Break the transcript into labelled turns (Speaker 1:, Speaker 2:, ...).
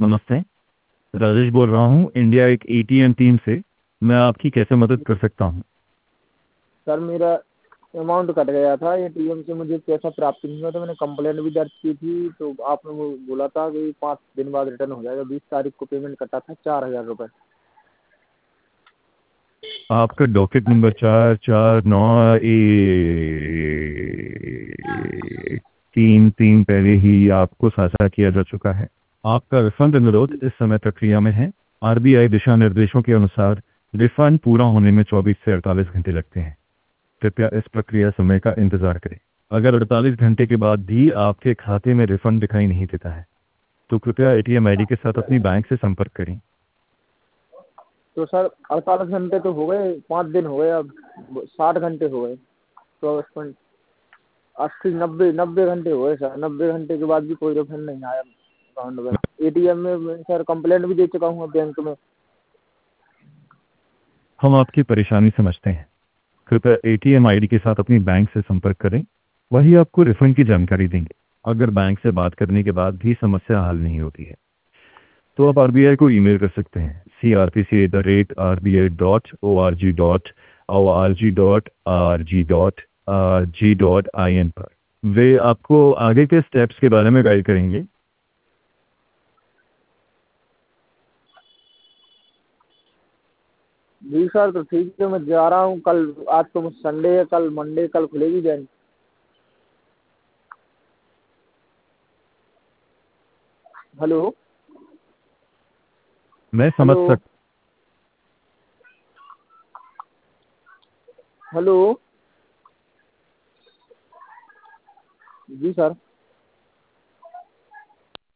Speaker 1: नमस्ते। राजेश बोल रहा हूँ इंडिया एक एटीएम टीम से। मैं आपकी कैसे मदद कर सकता हूँ?
Speaker 2: सर मेरा अमाउंट कट गया था एटीएम से, मुझे पैसा प्राप्त नहीं हुआ, तो मैंने कंप्लेंट भी दर्ज की थी। तो आपने वो बोला था कि 5 दिन बाद रिटर्न हो जाएगा। 20 तारीख को पेमेंट कटा था 4,000 रुपये।
Speaker 1: आपका डॉकेट नंबर 449 3 3 पहले ही आपको साझा किया जा चुका है। आपका रिफंड अनुरोध इस समय प्रक्रिया में है। आरबीआई दिशा निर्देशों के अनुसार रिफंड पूरा होने में 24 से 48 घंटे लगते हैं। कृपया इस प्रक्रिया समय का इंतजार करें। अगर 48 घंटे के बाद भी आपके खाते में रिफंड दिखाई नहीं देता है तो कृपया एटीएम आईडी के साथ अपनी बैंक से संपर्क करें।
Speaker 2: तो सर 48 घंटे तो हो गए, 5 दिन हो गए, अब 60 घंटे हो गए। तो 80 90 90 घंटे हो गए सर। 90 घंटे के बाद भी कोई रिफंड नहीं आया अकाउंट में। एटीएम में मैं सर कंप्लेंट भी दे चुका हूँ बैंक में।
Speaker 1: हम आपकी परेशानी समझते हैं। कृपया एटीएम आईडी के साथ अपनी बैंक से संपर्क करें, वही आपको रिफंड की जानकारी देंगे। अगर बैंक से बात करने के बाद भी समस्या हल नहीं होती है तो आप आरबीआई को ईमेल कर सकते हैं crpc@rbi.org.org.rg.in पर। वे आपको आगे के स्टेप्स के बारे में गाइड करेंगे।
Speaker 2: जी सर, तो ठीक है, मैं जा रहा हूँ कल। आज तो संडे है, कल मंडे, कल खुलेगी बैंक। हेलो।
Speaker 1: मैं समझ
Speaker 2: हेलो।
Speaker 1: सकता
Speaker 2: हेलो। जी सर।